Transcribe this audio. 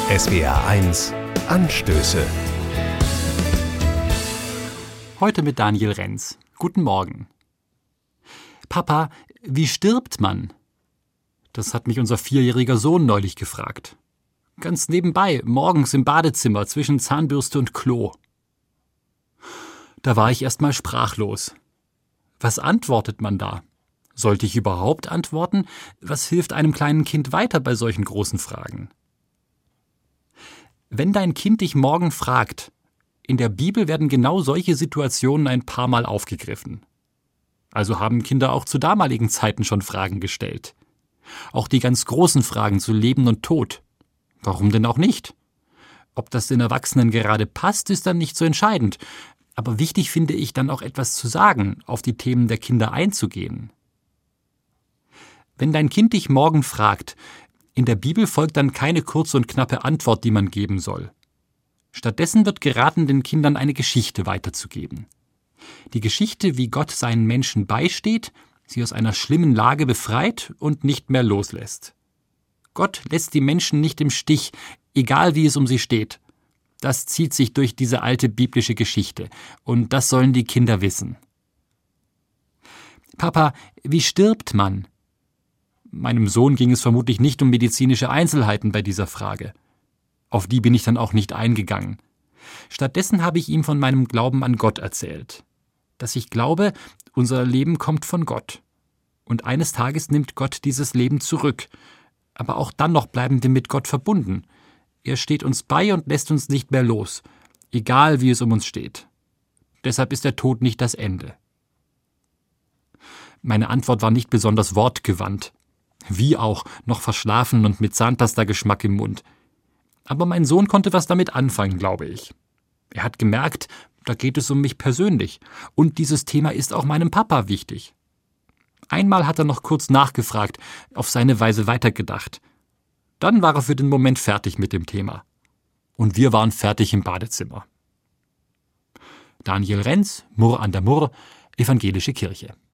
SWR1 Anstöße. Heute mit Daniel Renz. Guten Morgen. Papa, wie stirbt man? Das hat mich unser 4-jähriger Sohn neulich gefragt. Ganz nebenbei, morgens im Badezimmer zwischen Zahnbürste und Klo. Da war ich erst mal sprachlos. Was antwortet man da? Sollte ich überhaupt antworten? Was hilft einem kleinen Kind weiter bei solchen großen Fragen? Wenn dein Kind dich morgen fragt, in der Bibel werden genau solche Situationen ein paar Mal aufgegriffen. Also haben Kinder auch zu damaligen Zeiten schon Fragen gestellt. Auch die ganz großen Fragen zu Leben und Tod. Warum denn auch nicht? Ob das den Erwachsenen gerade passt, ist dann nicht so entscheidend. Aber wichtig finde ich dann auch etwas zu sagen, auf die Themen der Kinder einzugehen. Wenn dein Kind dich morgen fragt, in der Bibel folgt dann keine kurze und knappe Antwort, die man geben soll. Stattdessen wird geraten, den Kindern eine Geschichte weiterzugeben. Die Geschichte, wie Gott seinen Menschen beisteht, sie aus einer schlimmen Lage befreit und nicht mehr loslässt. Gott lässt die Menschen nicht im Stich, egal wie es um sie steht. Das zieht sich durch diese alte biblische Geschichte, und das sollen die Kinder wissen. Papa, wie stirbt man? Meinem Sohn ging es vermutlich nicht um medizinische Einzelheiten bei dieser Frage. Auf die bin ich dann auch nicht eingegangen. Stattdessen habe ich ihm von meinem Glauben an Gott erzählt. Dass ich glaube, unser Leben kommt von Gott. Und eines Tages nimmt Gott dieses Leben zurück. Aber auch dann noch bleiben wir mit Gott verbunden. Er steht uns bei und lässt uns nicht mehr los, egal wie es um uns steht. Deshalb ist der Tod nicht das Ende. Meine Antwort war nicht besonders wortgewandt. Wie auch, noch verschlafen und mit Zahnpasta-Geschmack im Mund. Aber mein Sohn konnte was damit anfangen, glaube ich. Er hat gemerkt, da geht es um mich persönlich. Und dieses Thema ist auch meinem Papa wichtig. Einmal hat er noch kurz nachgefragt, auf seine Weise weitergedacht. Dann war er für den Moment fertig mit dem Thema. Und wir waren fertig im Badezimmer. Daniel Renz, Murr an der Murr, Evangelische Kirche.